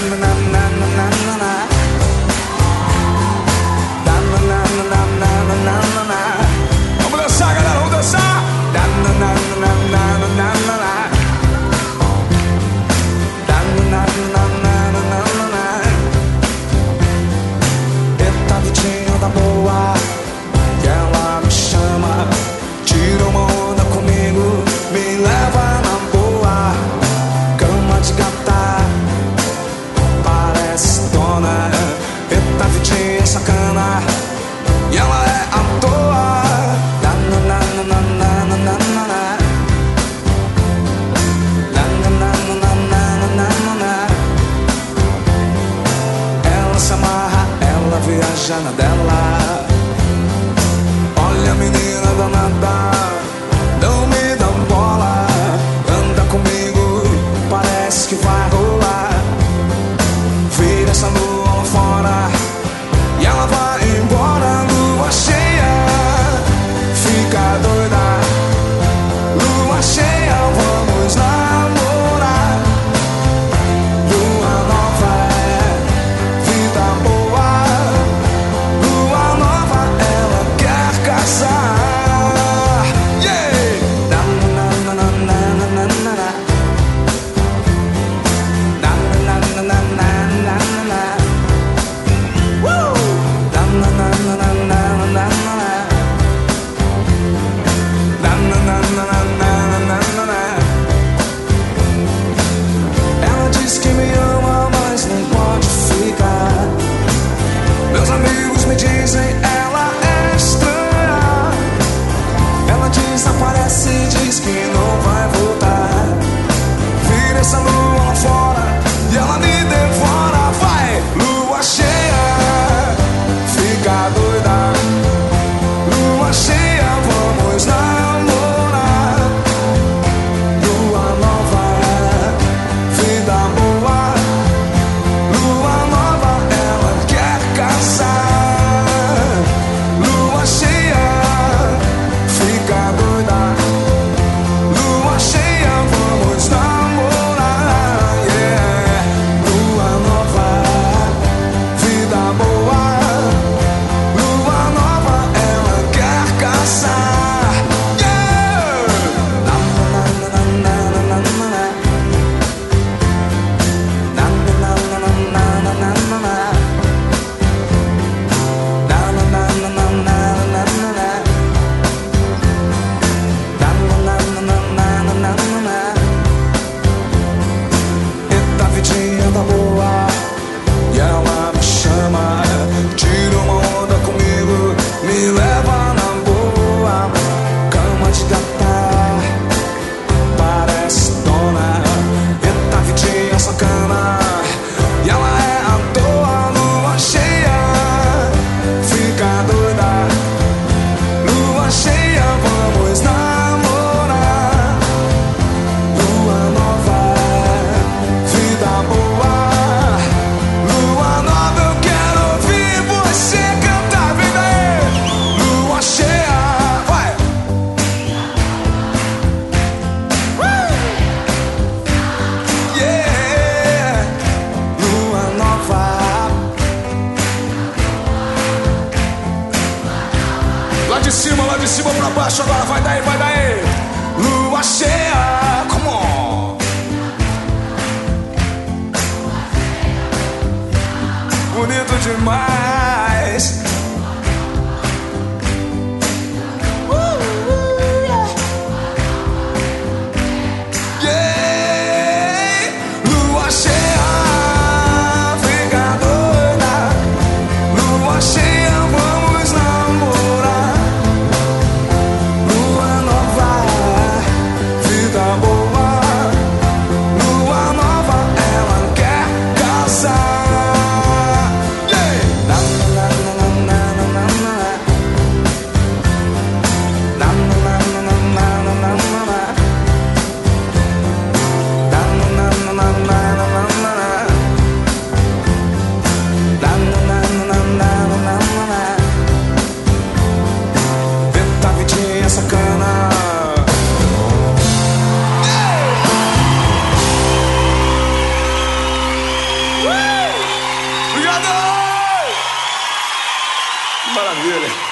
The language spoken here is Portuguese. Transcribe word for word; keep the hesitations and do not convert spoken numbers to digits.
Vamos dançar, galera, vamos dançar. Eita vidinha da boa, que ela me chama, tira uma onda comigo, me leva na boa. Cama de gata, parece dona. Eita vidinha sacana, e ela é à toa. Ela se amarra, ela viaja na dela. Olha a menina danada, não me dá bola. Anda comigo, parece que vai rolar. Vira essa lua lá fora e ela vai embora. Lua cheia, fica doida. Lua cheia, vamos namorar. Lua nova é vida boa. Lua nova, ela quer casar. Yeah! Na na na na na na na na. Na na na na na na na. Woo! Na na na na na na na na. Na na na na na na na na. Ela diz que me ama, mas não pode ficar. Meus amigos me dizem ela é estranha. Ela desaparece e diz que não vai voltar. Vira essa lua lá fora e ela me devora. Vai, lua cheia, fica doida. Lua cheia, vamos namorar. Lua nova é vida boa. Lua nova, ela quer casar. Lua cheia, fica doida. Lua cheia, vamos namorar. Yeah. Lua nova, vida boa. Lua nova, ela quer casar. Yeah. Na na na na na na na. Na na na na na na na na. Na na na na na na na na. Na na na na na na na na. Eita vidinha da boa, e ela me chama, tira uma onda comigo, me leva na boa. Cama de gata, parece dona. Eita vidinha sacana, e ela é à toa. Lua cheia, fica doida. Lua cheia, vamos namorar. Lua nova, vida boa. Lua nova, eu quero ouvir você cantar. Vem daí. Lua cheia, vai. Yeah. Lua nova. Lá de cima, lá de cima pra baixo agora. Vai daí, vai daí. Lua cheia, come on. Bonito demais. Uh, uh, yeah. Yeah. Lua cheia, fica doida. Lua cheia, vamos namorar. Lua nova. maravilha.